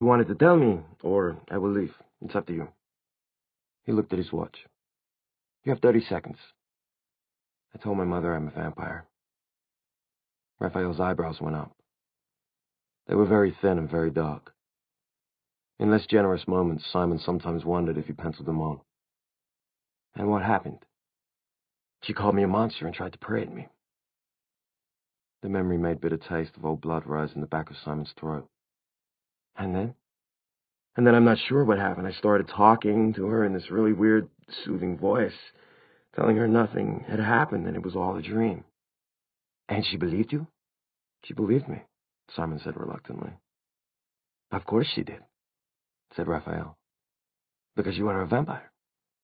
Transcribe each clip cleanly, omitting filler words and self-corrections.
You wanted to tell me, or I will leave. It's up to you. He looked at his watch. You have 30 seconds. I told my mother I'm a vampire. Raphael's eyebrows went up. They were very thin and very dark. In less generous moments, Simon sometimes wondered if he penciled them on. And what happened? She called me a monster and tried to prey at me. The memory made bitter taste of old blood rise in the back of Simon's throat. And then? And then I'm not sure what happened. I started talking to her in this really weird, soothing voice, telling her nothing had happened and it was all a dream. And she believed you? She believed me, Simon said reluctantly. Of course she did, said Raphael. Because you are a vampire.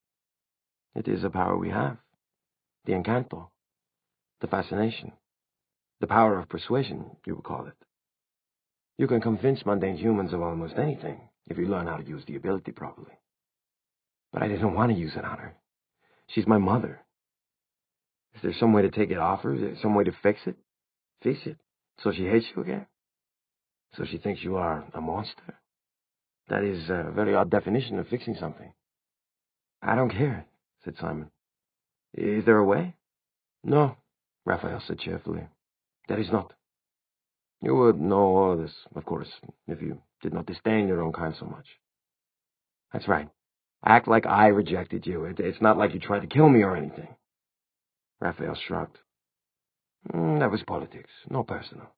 It is a power we have. The encanto. The fascination. The power of persuasion, you would call it. You can convince mundane humans of almost anything if you learn how to use the ability properly. But I didn't want to use it on her. She's my mother. Is there some way to take it off her? Is there some way to fix it? Fix it? So she hates you again? So she thinks you are a monster? That is a very odd definition of fixing something. I don't care, said Simon. Is there a way? No, Raphael said cheerfully. There is not. You would know all this, of course, if you did not disdain your own kind so much. That's right. Act like I rejected you. It's not like you tried to kill me or anything. Raphael shrugged. That was politics, no personal.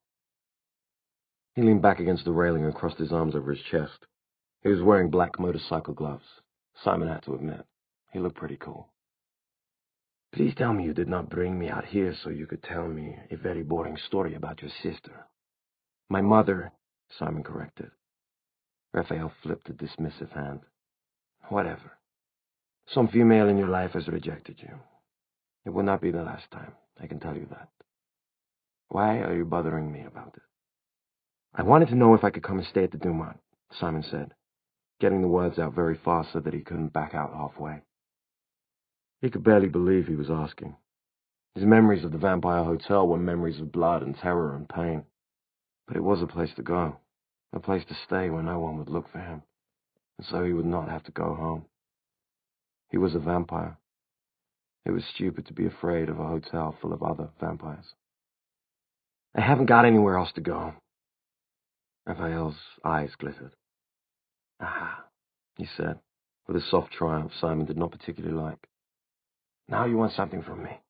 He leaned back against the railing and crossed his arms over his chest. He was wearing black motorcycle gloves. Simon had to admit, he looked pretty cool. Please tell me you did not bring me out here so you could tell me a very boring story about your sister. My mother, Simon corrected. Raphael flipped a dismissive hand. Whatever. Some female in your life has rejected you. It will not be the last time, I can tell you that. Why are you bothering me about it? I wanted to know if I could come and stay at the Dumont, Simon said, getting the words out very fast so that he couldn't back out halfway. He could barely believe he was asking. His memories of the Vampire Hotel were memories of blood and terror and pain. But it was a place to go, a place to stay where no one would look for him, and so he would not have to go home. He was a vampire. It was stupid to be afraid of a hotel full of other vampires. I haven't got anywhere else to go. Raphael's eyes glittered. Aha, he said, with a soft triumph Simon did not particularly like. Now you want something from me.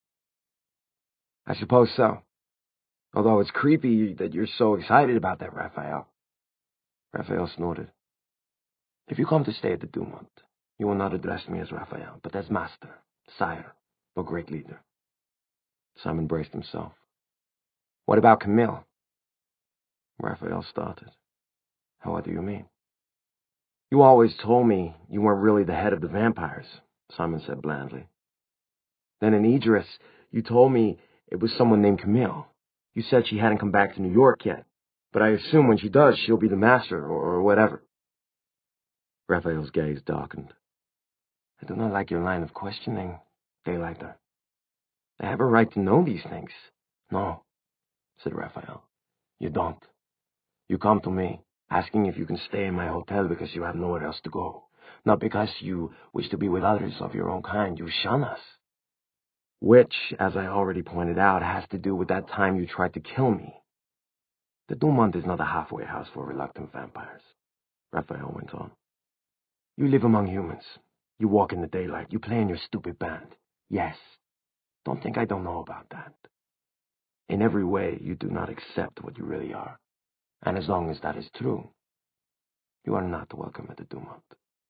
I suppose so. Although it's creepy that you're so excited about that, Raphael. Raphael snorted. If you come to stay at the Dumont, you will not address me as Raphael, but as master, sire, or great leader. Simon braced himself. What about Camille? Raphael started. What do you mean? You always told me you weren't really the head of the vampires, Simon said blandly. Then in Idris, you told me it was someone named Camille. You said she hadn't come back to New York yet, but I assume when she does, she'll be the master or whatever. Raphael's gaze darkened. I do not like your line of questioning, Daylighter. I have a right to know these things. No, said Raphael. You don't. You come to me, asking if you can stay in my hotel because you have nowhere else to go. Not because you wish to be with others of your own kind. You shun us. Which, as I already pointed out, has to do with that time you tried to kill me. The Dumont is not a halfway house for reluctant vampires, Raphael went on. You live among humans. You walk in the daylight. You play in your stupid band. Yes. Don't think I don't know about that. In every way, you do not accept what you really are. And as long as that is true, you are not welcome at the Dumont.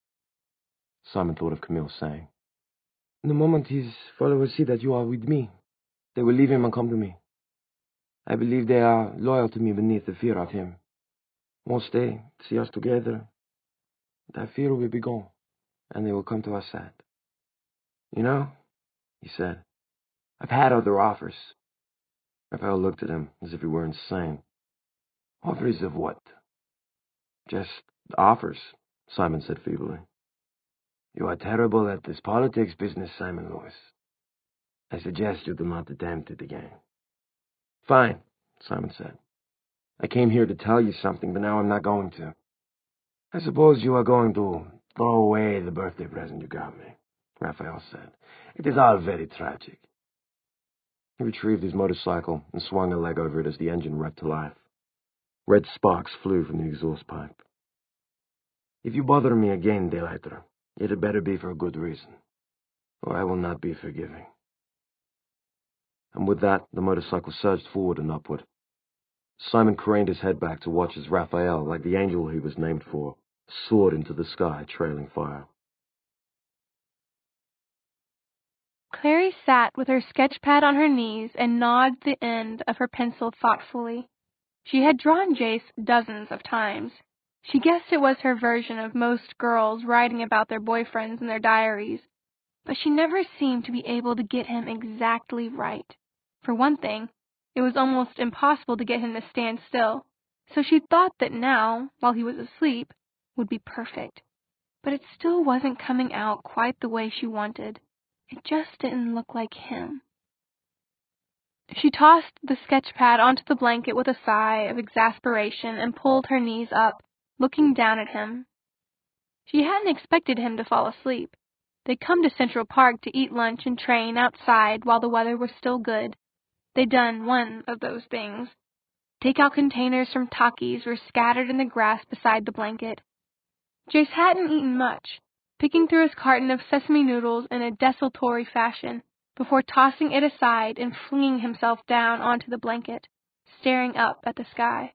Simon thought of Camille saying, The moment his followers see that you are with me, they will leave him and come to me. I believe they are loyal to me beneath the fear of him. Once they see us together, that fear will be gone, and they will come to us sad. You know, he said, I've had other offers. Raphael looked at him as if he were insane. Offers of what? Just offers, Simon said feebly. You are terrible at this politics business, Simon Lewis. I suggest you do not attempt it again. Fine, Simon said. I came here to tell you something, but now I'm not going to. I suppose you are going to throw away the birthday present you got me, Raphael said. It is all very tragic. He retrieved his motorcycle and swung a leg over it as the engine revved to life. Red sparks flew from the exhaust pipe. If you bother me again, Daylighter, it had better be for a good reason, or I will not be forgiving. And with that, the motorcycle surged forward and upward. Simon craned his head back to watch as Raphael, like the angel he was named for, soared into the sky, trailing fire. Clary sat with her sketch pad on her knees and gnawed the end of her pencil thoughtfully. She had drawn Jace dozens of times. She guessed it was her version of most girls writing about their boyfriends in their diaries, but she never seemed to be able to get him exactly right. For one thing, it was almost impossible to get him to stand still, so she thought that now, while he was asleep, would be perfect. But it still wasn't coming out quite the way she wanted. It just didn't look like him. She tossed the sketch pad onto the blanket with a sigh of exasperation and pulled her knees up, looking down at him. She hadn't expected him to fall asleep. They'd come to Central Park to eat lunch and train outside while the weather was still good. They'd done one of those things. Takeout containers from Takis were scattered in the grass beside the blanket. Jace hadn't eaten much, picking through his carton of sesame noodles in a desultory fashion before tossing it aside and flinging himself down onto the blanket, staring up at the sky.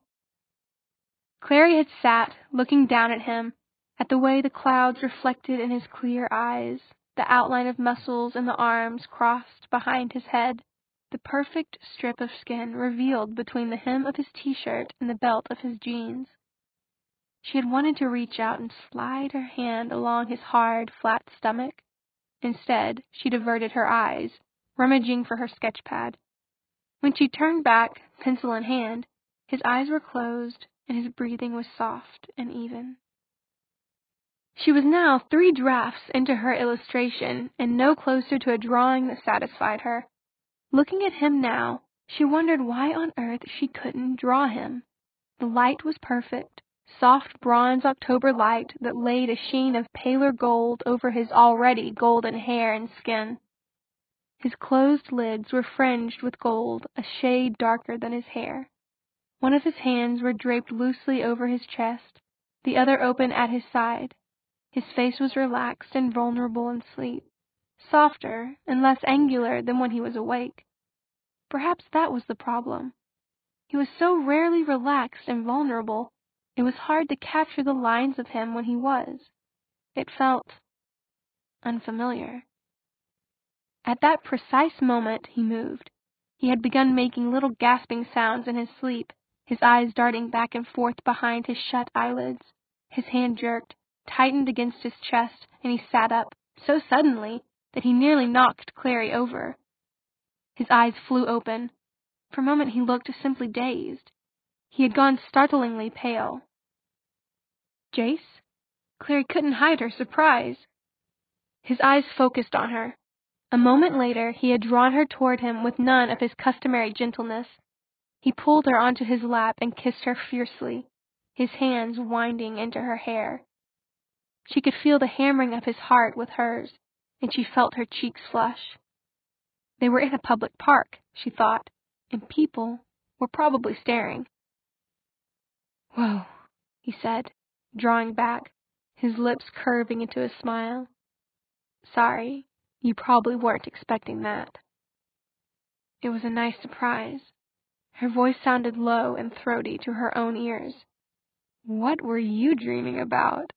Clary had sat, looking down at him, at the way the clouds reflected in his clear eyes, the outline of muscles in the arms crossed behind his head, the perfect strip of skin revealed between the hem of his t-shirt and the belt of his jeans. She had wanted to reach out and slide her hand along his hard, flat stomach. Instead, she diverted her eyes, rummaging for her sketch pad. When she turned back, pencil in hand, his eyes were closed and his breathing was soft and even. She was now 3 drafts into her illustration and no closer to a drawing that satisfied her. Looking at him now, she wondered why on earth she couldn't draw him. The light was perfect, soft bronze October light that laid a sheen of paler gold over his already golden hair and skin. His closed lids were fringed with gold, a shade darker than his hair. One of his hands were draped loosely over his chest, the other open at his side. His face was relaxed and vulnerable in sleep, softer and less angular than when he was awake. Perhaps that was the problem. He was so rarely relaxed and vulnerable, it was hard to capture the lines of him when he was. It felt unfamiliar. At that precise moment, he moved. He had begun making little gasping sounds in his sleep, his eyes darting back and forth behind his shut eyelids. His hand jerked, tightened against his chest, and he sat up, so suddenly that he nearly knocked Clary over. His eyes flew open. For a moment he looked simply dazed. He had gone startlingly pale. Jace? Clary couldn't hide her surprise. His eyes focused on her. A moment later, he had drawn her toward him with none of his customary gentleness. He pulled her onto his lap and kissed her fiercely, his hands winding into her hair. She could feel the hammering of his heart with hers, and she felt her cheeks flush. They were in a public park, she thought, and people were probably staring. "Whoa," he said, drawing back, his lips curving into a smile. "Sorry, you probably weren't expecting that." It was a nice surprise. Her voice sounded low and throaty to her own ears. "What were you dreaming about?"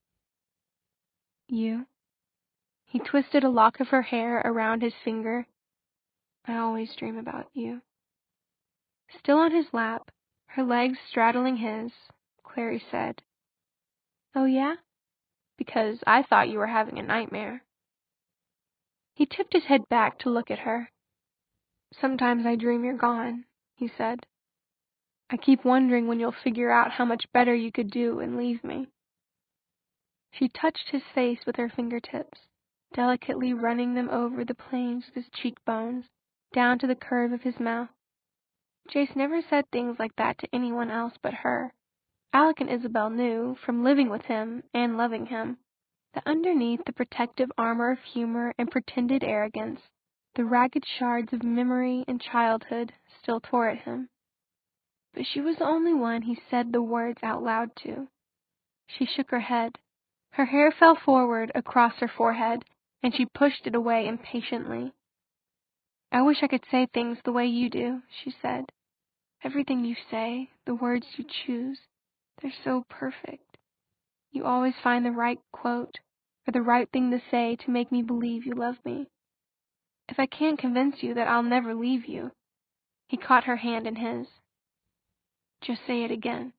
"You." He twisted a lock of her hair around his finger. "I always dream about you." Still on his lap, her legs straddling his, Clary said, "Oh yeah? Because I thought you were having a nightmare." He tipped his head back to look at her. "Sometimes I dream you're gone," he said. "I keep wondering when you'll figure out how much better you could do and leave me." She touched his face with her fingertips, delicately running them over the planes of his cheekbones, down to the curve of his mouth. Jace never said things like that to anyone else but her. Alec and Isabel knew, from living with him and loving him, that underneath the protective armor of humor and pretended arrogance, the ragged shards of memory and childhood still tore at him. But she was the only one he said the words out loud to. She shook her head. Her hair fell forward across her forehead, and she pushed it away impatiently. "I wish I could say things the way you do," she said. "Everything you say, the words you choose, they're so perfect. You always find the right quote, or the right thing to say to make me believe you love me. If I can't convince you that I'll never leave you." He caught her hand in his. "Just say it again."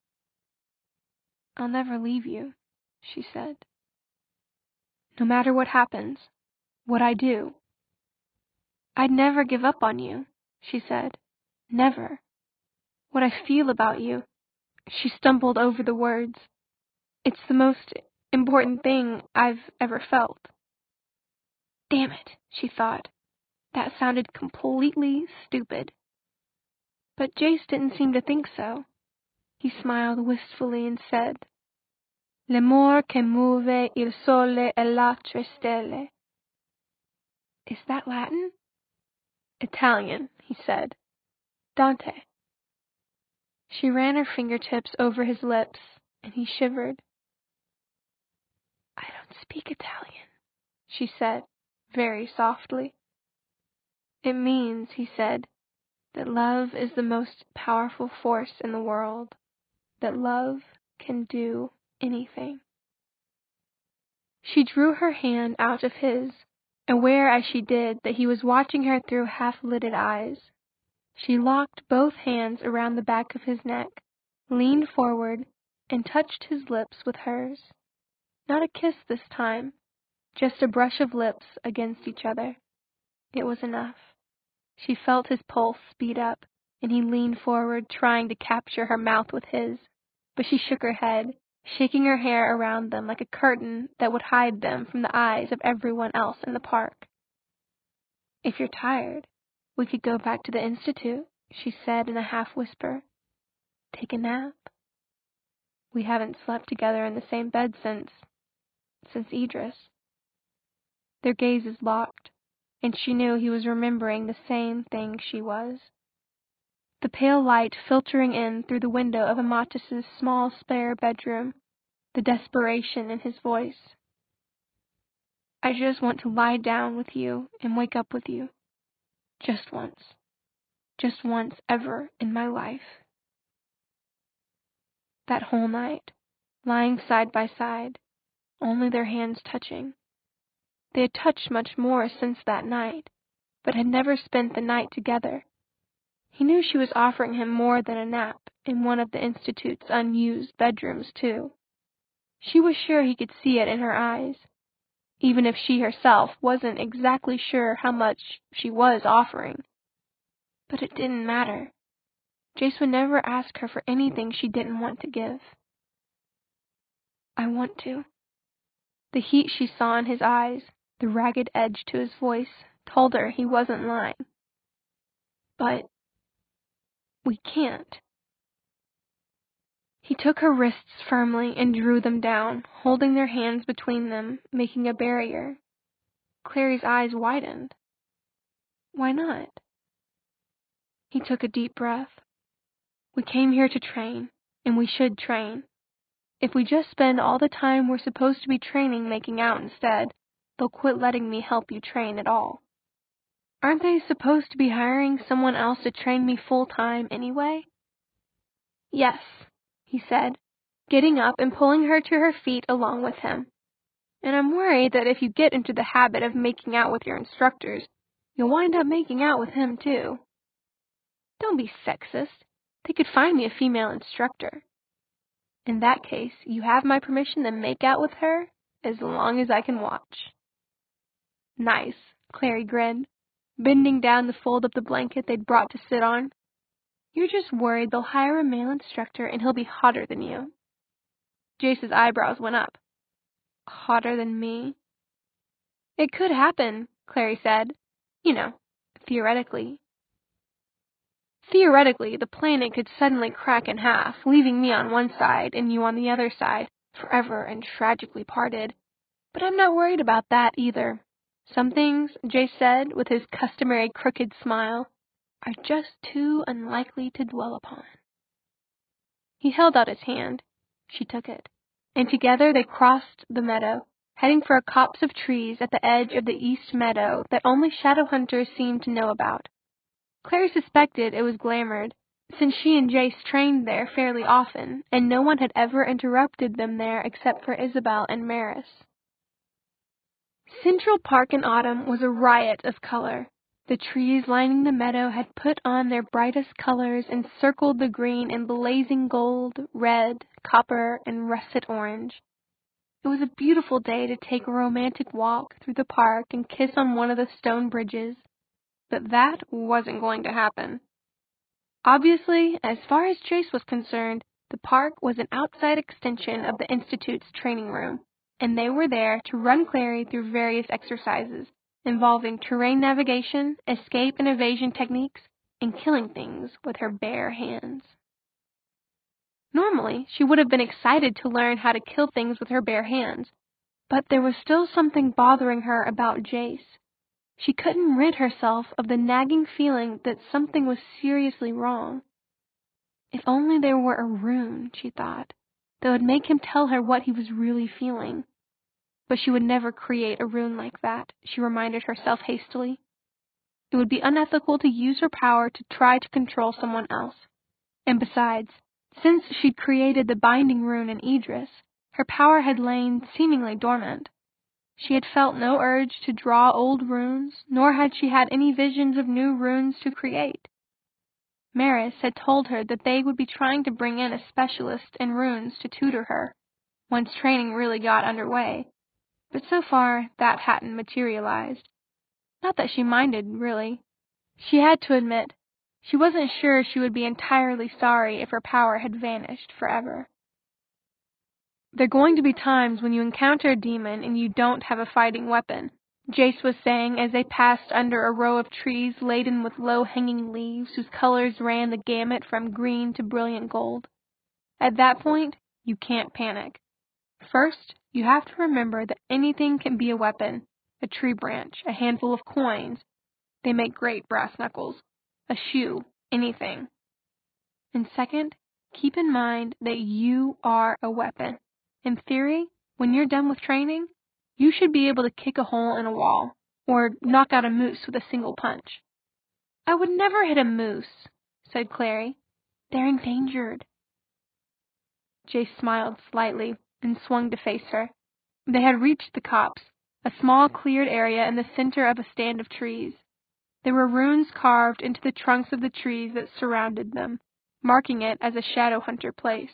"I'll never leave you," she said. "No matter what happens, what I do." "I'd never give up on you," she said. "Never. What I feel about you," she stumbled over the words, "it's the most important thing I've ever felt." Damn it, she thought. That sounded completely stupid. But Jace didn't seem to think so. He smiled wistfully and said, "L'amor che muove il sole e le altre stelle." "Is that Latin?" "Italian," he said. "Dante." She ran her fingertips over his lips, and he shivered. "I don't speak Italian," she said, very softly. "It means," he said, "that love is the most powerful force in the world, that love can do anything." She drew her hand out of his, aware as she did that he was watching her through half-lidded eyes. She locked both hands around the back of his neck, leaned forward, and touched his lips with hers. Not a kiss this time, just a brush of lips against each other. It was enough. She felt his pulse speed up, and he leaned forward, trying to capture her mouth with his, but she shook her head, shaking her hair around them like a curtain that would hide them from the eyes of everyone else in the park. "If you're tired, we could go back to the Institute," she said in a half-whisper. "Take a nap. We haven't slept together in the same bed since Idris." Their gazes locked, and she knew he was remembering the same thing she was. The pale light filtering in through the window of Amatis's small spare bedroom, the desperation in his voice. "I just want to lie down with you and wake up with you. Just once. Just once ever in my life." That whole night, lying side by side, only their hands touching. They had touched much more since that night, but had never spent the night together. He knew she was offering him more than a nap in one of the Institute's unused bedrooms, too. She was sure he could see it in her eyes, even if she herself wasn't exactly sure how much she was offering. But it didn't matter. Jace would never ask her for anything she didn't want to give. "I want to." The heat she saw in his eyes, the ragged edge to his voice, told her he wasn't lying. "But we can't." He took her wrists firmly and drew them down, holding their hands between them, making a barrier. Clary's eyes widened. "Why not?" He took a deep breath. "We came here to train, and we should train. If we just spend all the time we're supposed to be training making out instead, they'll quit letting me help you train at all. Aren't they supposed to be hiring someone else to train me full-time anyway?" "Yes," he said, getting up and pulling her to her feet along with him. "And I'm worried that if you get into the habit of making out with your instructors, you'll wind up making out with him too." "Don't be sexist. They could find me a female instructor." "In that case, you have my permission to make out with her as long as I can watch." "Nice," Clary grinned, bending down to fold up the blanket they'd brought to sit on. "You're just worried they'll hire a male instructor and he'll be hotter than you." Jace's eyebrows went up. "Hotter than me?" "It could happen," Clary said. "You know, theoretically." Theoretically, the planet could suddenly crack in half, leaving me on one side and you on the other side, forever and tragically parted. But I'm not worried about that either. Some things, Jace said with his customary crooked smile, are just too unlikely to dwell upon. He held out his hand. She took it, and together they crossed the meadow, heading for a copse of trees at the edge of the east meadow that only Shadowhunters seemed to know about. Clary suspected it was Glamored, since she and Jace trained there fairly often, and no one had ever interrupted them there except for Isabel and Maris. Central Park in autumn was a riot of color. The trees lining the meadow had put on their brightest colors and circled the green in blazing gold, red, copper, and russet orange. It was a beautiful day to take a romantic walk through the park and kiss on one of the stone bridges, but that wasn't going to happen. Obviously, as far as Jace was concerned, the park was an outside extension of the Institute's training room, and they were there to run Clary through various exercises involving terrain navigation, escape and evasion techniques, and killing things with her bare hands. Normally, she would have been excited to learn how to kill things with her bare hands, but there was still something bothering her about Jace. She couldn't rid herself of the nagging feeling that something was seriously wrong. If only there were a rune, she thought, that would make him tell her what he was really feeling. But she would never create a rune like that, she reminded herself hastily. It would be unethical to use her power to try to control someone else. And besides, since she'd created the binding rune in Idris, her power had lain seemingly dormant. She had felt no urge to draw old runes, nor had she had any visions of new runes to create. Maris had told her that they would be trying to bring in a specialist in runes to tutor her, once training really got underway. But so far, that hadn't materialized. Not that she minded, really. She had to admit, she wasn't sure she would be entirely sorry if her power had vanished forever. There are going to be times when you encounter a demon and you don't have a fighting weapon, Jace was saying as they passed under a row of trees laden with low-hanging leaves whose colors ran the gamut from green to brilliant gold. At that point, you can't panic. First, you have to remember that anything can be a weapon. A tree branch, a handful of coins. They make great brass knuckles. A shoe, anything. And second, keep in mind that you are a weapon. In theory, when you're done with training, you should be able to kick a hole in a wall, or knock out a moose with a single punch. I would never hit a moose, said Clary. They're endangered. Jace smiled slightly and swung to face her. They had reached the copse, a small cleared area in the center of a stand of trees. There were runes carved into the trunks of the trees that surrounded them, marking it as a Shadowhunter place.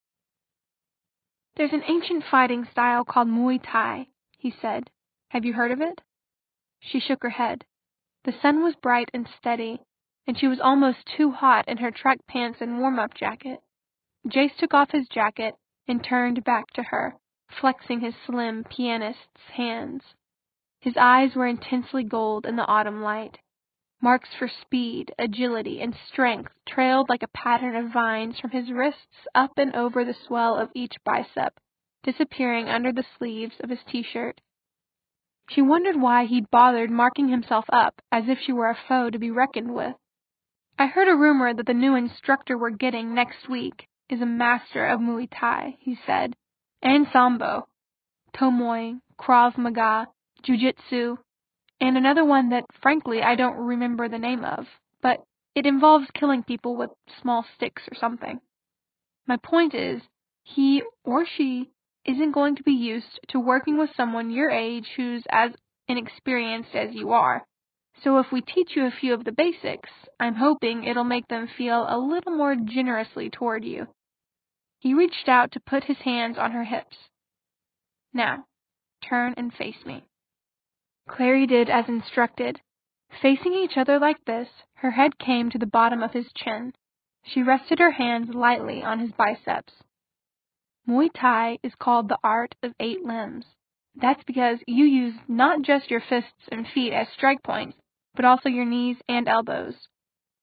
There's an ancient fighting style called Muay Thai, he said. Have you heard of it? She shook her head. The sun was bright and steady, and she was almost too hot in her track pants and warm-up jacket. Jace took off his jacket and turned back to her, flexing his slim pianist's hands. His eyes were intensely gold in the autumn light. Marks for speed, agility, and strength trailed like a pattern of vines from his wrists up and over the swell of each bicep, disappearing under the sleeves of his t-shirt. She wondered why he'd bothered marking himself up as if she were a foe to be reckoned with. I heard a rumor that the new instructor we're getting next week is a master of Muay Thai, he said, and Sambo, Tomoy, Krav Maga, Jiu-Jitsu, and another one that, frankly, I don't remember the name of, but it involves killing people with small sticks or something. My point is, he or she isn't going to be used to working with someone your age who's as inexperienced as you are. So if we teach you a few of the basics, I'm hoping it'll make them feel a little more generously toward you. He reached out to put his hands on her hips. Now, turn and face me. Clary did as instructed. Facing each other like this, her head came to the bottom of his chin. She rested her hands lightly on his biceps. Muay Thai is called the art of 8 limbs. That's because you use not just your fists and feet as strike points, but also your knees and elbows.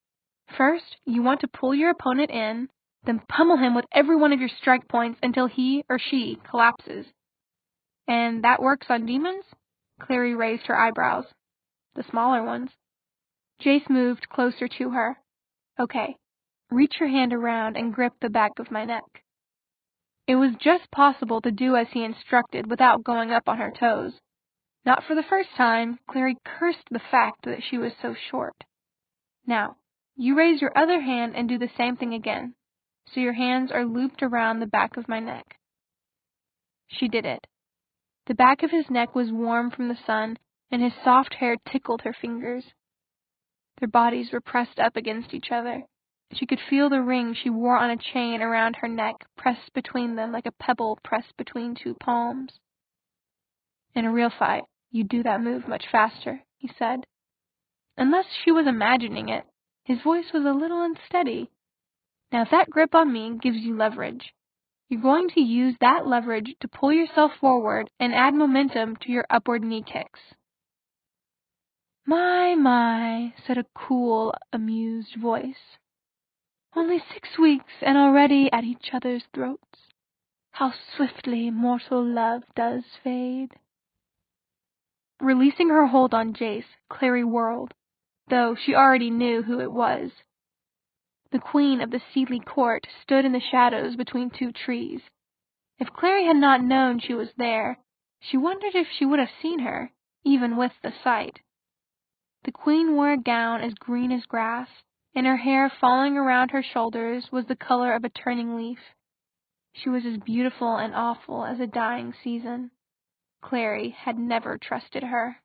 First, you want to pull your opponent in, then pummel him with every one of your strike points until he or she collapses. And that works on demons? Clary raised her eyebrows. The smaller ones. Jace moved closer to her. Okay, reach your hand around and grip the back of my neck. It was just possible to do as he instructed without going up on her toes. Not for the first time, Clary cursed the fact that she was so short. Now, you raise your other hand and do the same thing again, so your hands are looped around the back of my neck. She did it. The back of his neck was warm from the sun, and his soft hair tickled her fingers. Their bodies were pressed up against each other. She could feel the ring she wore on a chain around her neck pressed between them like a pebble pressed between two palms. In a real fight, you'd do that move much faster, he said. Unless she was imagining it, his voice was a little unsteady. Now that grip on me gives you leverage. You're going to use that leverage to pull yourself forward and add momentum to your upward knee kicks. My, said a cool, amused voice. Only 6 weeks and already at each other's throats. How swiftly mortal love does fade. Releasing her hold on Jace, Clary whirled, though she already knew who it was. The queen of the Seelie court stood in the shadows between 2 trees. If Clary had not known she was there, she wondered if she would have seen her, even with the sight. The queen wore a gown as green as grass, and her hair falling around her shoulders was the color of a turning leaf. She was as beautiful and awful as a dying season. Clary had never trusted her.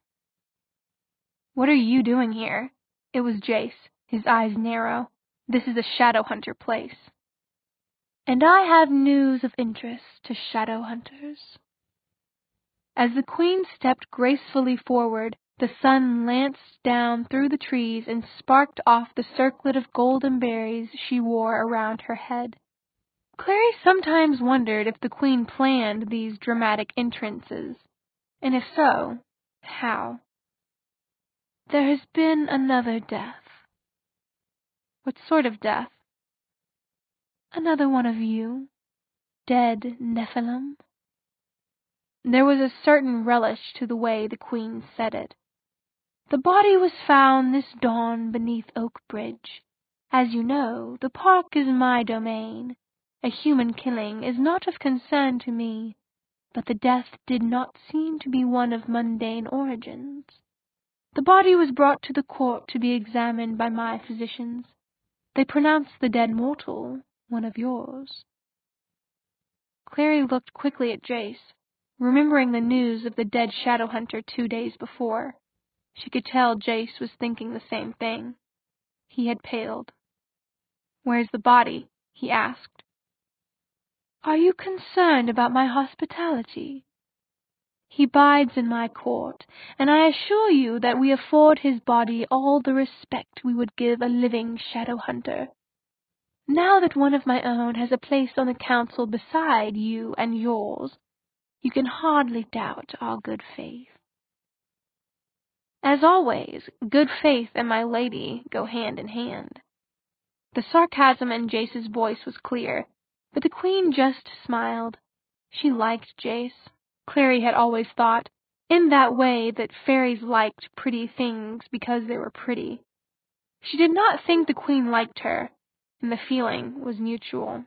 What are you doing here? It was Jace, his eyes narrow. This is a Shadowhunter place. And I have news of interest to Shadowhunters. As the queen stepped gracefully forward, the sun lanced down through the trees and sparked off the circlet of golden berries she wore around her head. Clary sometimes wondered if the queen planned these dramatic entrances, and if so, how. There has been another death. What sort of death? Another one of you, dead Nephilim. There was a certain relish to the way the queen said it. The body was found this dawn beneath Oak Bridge. As you know, the park is my domain. A human killing is not of concern to me, but the death did not seem to be one of mundane origins. The body was brought to the court to be examined by my physicians. They pronounced the dead mortal one of yours. Clary looked quickly at Jace, remembering the news of the dead Shadowhunter 2 days before. She could tell Jace was thinking the same thing. He had paled. Where's the body? He asked. Are you concerned about my hospitality? He bides in my court, and I assure you that we afford his body all the respect we would give a living Shadowhunter. Now that one of my own has a place on the council beside you and yours, you can hardly doubt our good faith. As always, good faith and my lady go hand in hand. The sarcasm in Jace's voice was clear, but the queen just smiled. She liked Jace. Clary had always thought, in that way, that fairies liked pretty things because they were pretty. She did not think the queen liked her, and the feeling was mutual.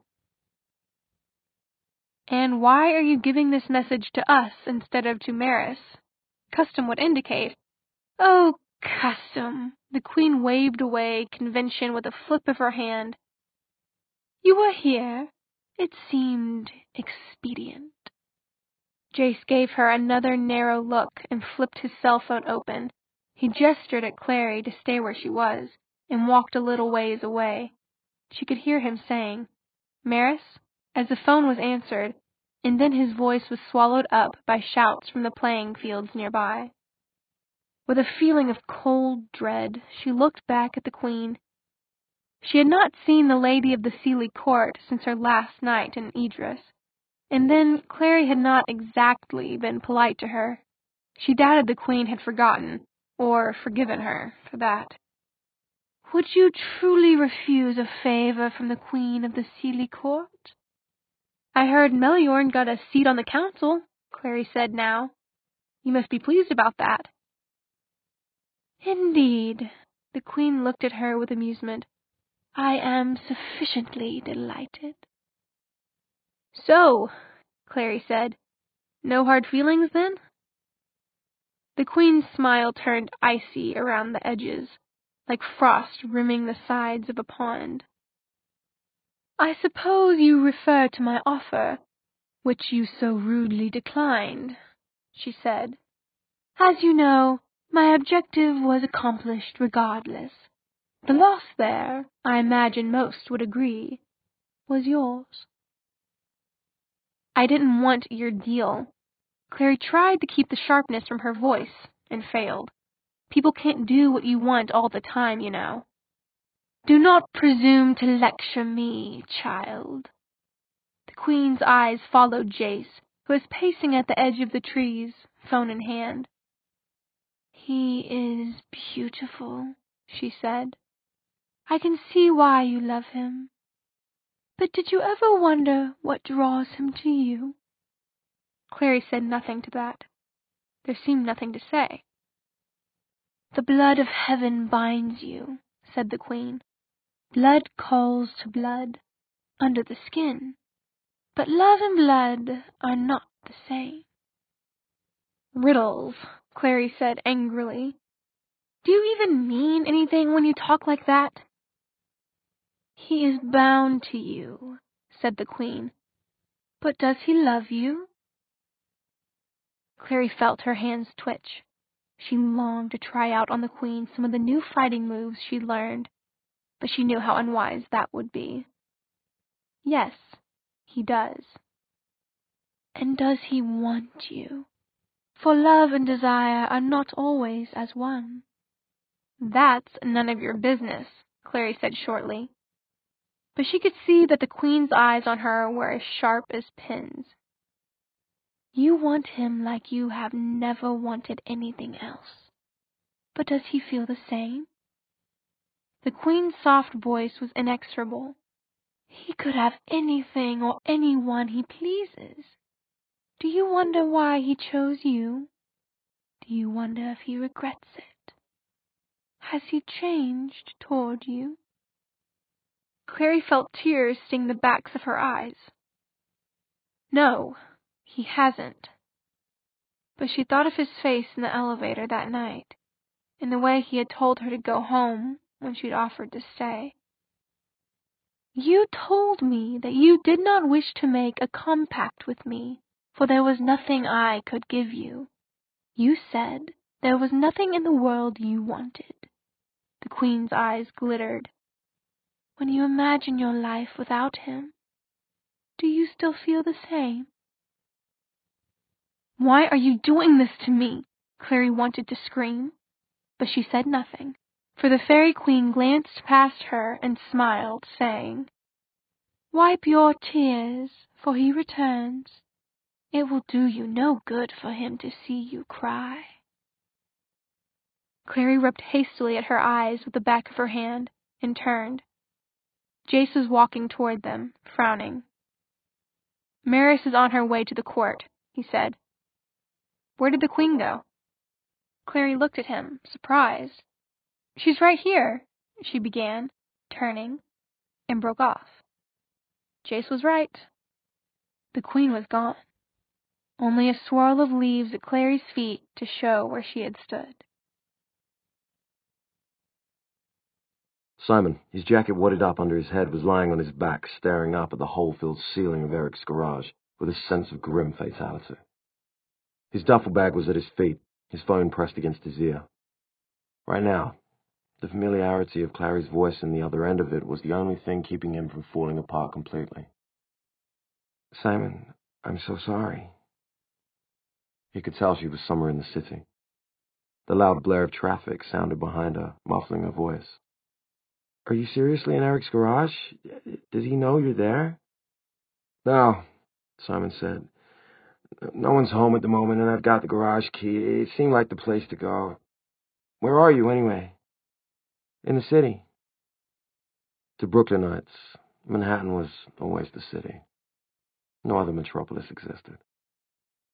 And why are you giving this message to us instead of to Maris? Custom would indicate. Oh, custom! The queen waved away convention with a flip of her hand. You were here. It seemed expedient. Jace gave her another narrow look and flipped his cell phone open. He gestured at Clary to stay where she was, and walked a little ways away. She could hear him saying, Maris, as the phone was answered, and then his voice was swallowed up by shouts from the playing fields nearby. With a feeling of cold dread, she looked back at the queen. She had not seen the lady of the Seelie court since her last night in Idris, and then Clary had not exactly been polite to her. She doubted the queen had forgotten, or forgiven her, for that. Would you truly refuse a favor from the Queen of the Seelie Court? I heard Meliorn got a seat on the council, Clary said now. You must be pleased about that. Indeed. The Queen looked at her with amusement. I am sufficiently delighted. So, Clary said, no hard feelings then? The Queen's smile turned icy around the edges, like frost rimming the sides of a pond. I suppose you refer to my offer, which you so rudely declined, she said. As you know, my objective was accomplished regardless. The loss there, I imagine most would agree, was yours. I didn't want your deal. Clary tried to keep the sharpness from her voice, and failed. People can't do what you want all the time, you know. Do not presume to lecture me, child. The Queen's eyes followed Jace, who was pacing at the edge of the trees, phone in hand. He is beautiful, she said. I can see why you love him. But did you ever wonder what draws him to you? Clary said nothing to that. There seemed nothing to say. The blood of heaven binds you, said the Queen. Blood calls to blood, under the skin. But love and blood are not the same. Riddles, Clary said angrily. Do you even mean anything when you talk like that? He is bound to you, said the Queen. But does he love you? Clary felt her hands twitch. She longed to try out on the Queen some of the new fighting moves she'd learned, but she knew how unwise that would be. Yes, he does. And does he want you? For love and desire are not always as one. That's none of your business, Clary said shortly. But she could see that the Queen's eyes on her were as sharp as pins. You want him like you have never wanted anything else. But does he feel the same? The Queen's soft voice was inexorable. He could have anything or anyone he pleases. Do you wonder why he chose you? Do you wonder if he regrets it? Has he changed toward you? Clary felt tears sting the backs of her eyes. No, he hasn't. But she thought of his face in the elevator that night, and the way he had told her to go home when she'd offered to stay. You told me that you did not wish to make a compact with me, for there was nothing I could give you. You said there was nothing in the world you wanted. The Queen's eyes glittered. When you imagine your life without him, do you still feel the same? Why are you doing this to me? Clary wanted to scream, but she said nothing, for the Fairy Queen glanced past her and smiled, saying, Wipe your tears, for he returns. It will do you no good for him to see you cry. Clary rubbed hastily at her eyes with the back of her hand and turned. Jace was walking toward them, frowning. Maris is on her way to the court, he said. Where did the Queen go? Clary looked at him, surprised. She's right here, she began, turning, and broke off. Jace was right. The Queen was gone. Only a swirl of leaves at Clary's feet to show where she had stood. Simon, his jacket wadded up under his head, was lying on his back, staring up at the hole-filled ceiling of Eric's garage with a sense of grim fatality. His duffel bag was at his feet, his phone pressed against his ear. Right now, the familiarity of Clary's voice in the other end of it was the only thing keeping him from falling apart completely. Simon, I'm so sorry. He could tell she was somewhere in the city. The loud blare of traffic sounded behind her, muffling her voice. Are you seriously in Eric's garage? Does he know you're there? No, Simon said. No one's home at the moment, and I've got the garage key. It seemed like the place to go. Where are you, anyway? In the city. To Brooklynites, Manhattan was always the city. No other metropolis existed.